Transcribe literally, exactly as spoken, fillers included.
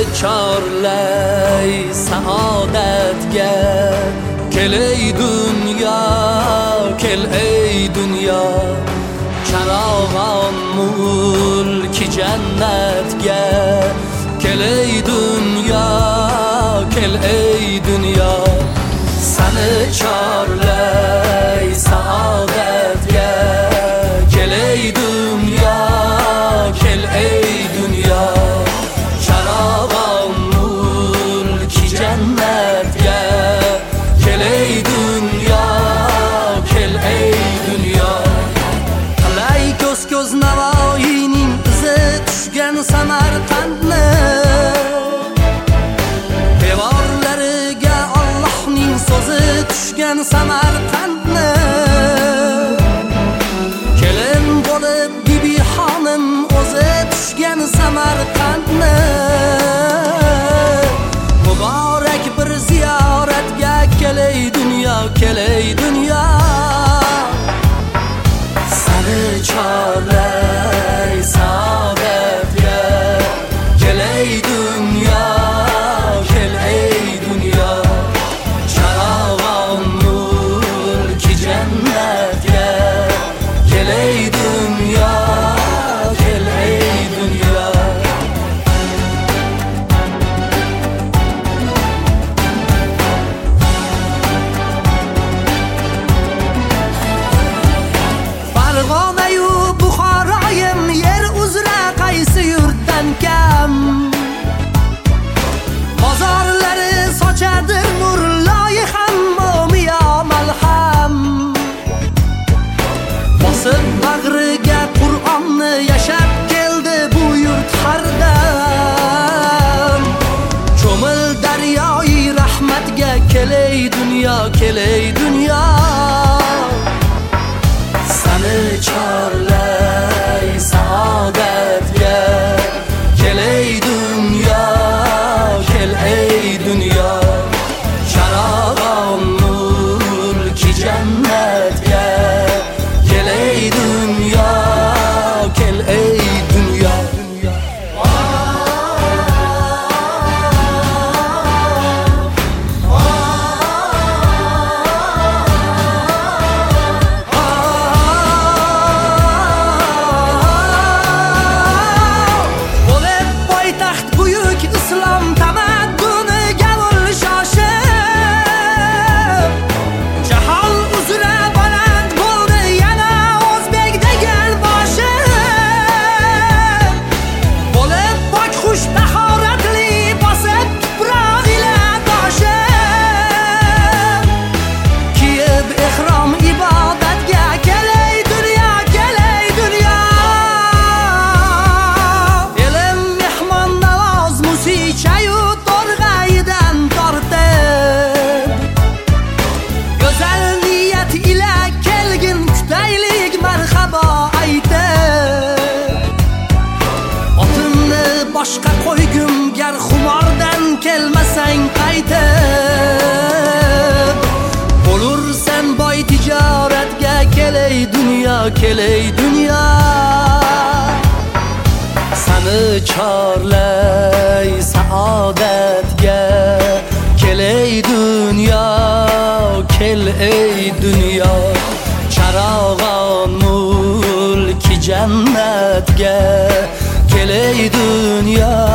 chorlay saodatga. Kel ey dunyo, kel ey dunyo, charog'on mulki jannatga. Kel ey dunyo, kel ey dunyo, seni chorlay saodatga. Kel ey dunyo, kel ey dunyo, charog'on mulki jannatga. Kel ey dunyo, kel ey dunyo. Qalay ko'z ko'z Navoiyning izi tushgan Samarqandni, devorlariga Allohning so'zi tushgan Samarqandni. Kelin bo'lib Bibi xonim o'zi tushgan Samarqandni. Muborak bir ziyoratga. Kel ey dunyo, kel ey dunyo, seni chorlay saodatga. Kel ey dunyo, kel ey dunyo, charog'on mulki jannatga. Kel ey dunyo, kel ey dunyo. Farg'onayu Buxoroyim yer uzra qaysi yurtdan kam. Bozorlari sochadi nur loyiham mo'miyo malham. Bosib bag'riga Qur'onni yashab keldi bu yurt hardam. Cho'mil daryoyi rahmatga. Kel ey dunyo, kel ey dunyo, seni chorlay saodatga. Kel ey dunyo, kel ey dunyo, charog'on mulki jannatga. Kel ey dunyo, kel ey dunyo. Boshqa qo'ygum gar xumordan kelmasang qaytib. Bo'lursan boy tijoratga. Kel ey dunyo, kel ey dunyo, seni chorlay saodatga. Kel ey dunyo, kel ey dunyo, charog'on mulki jannatga. Kel ey dunyo,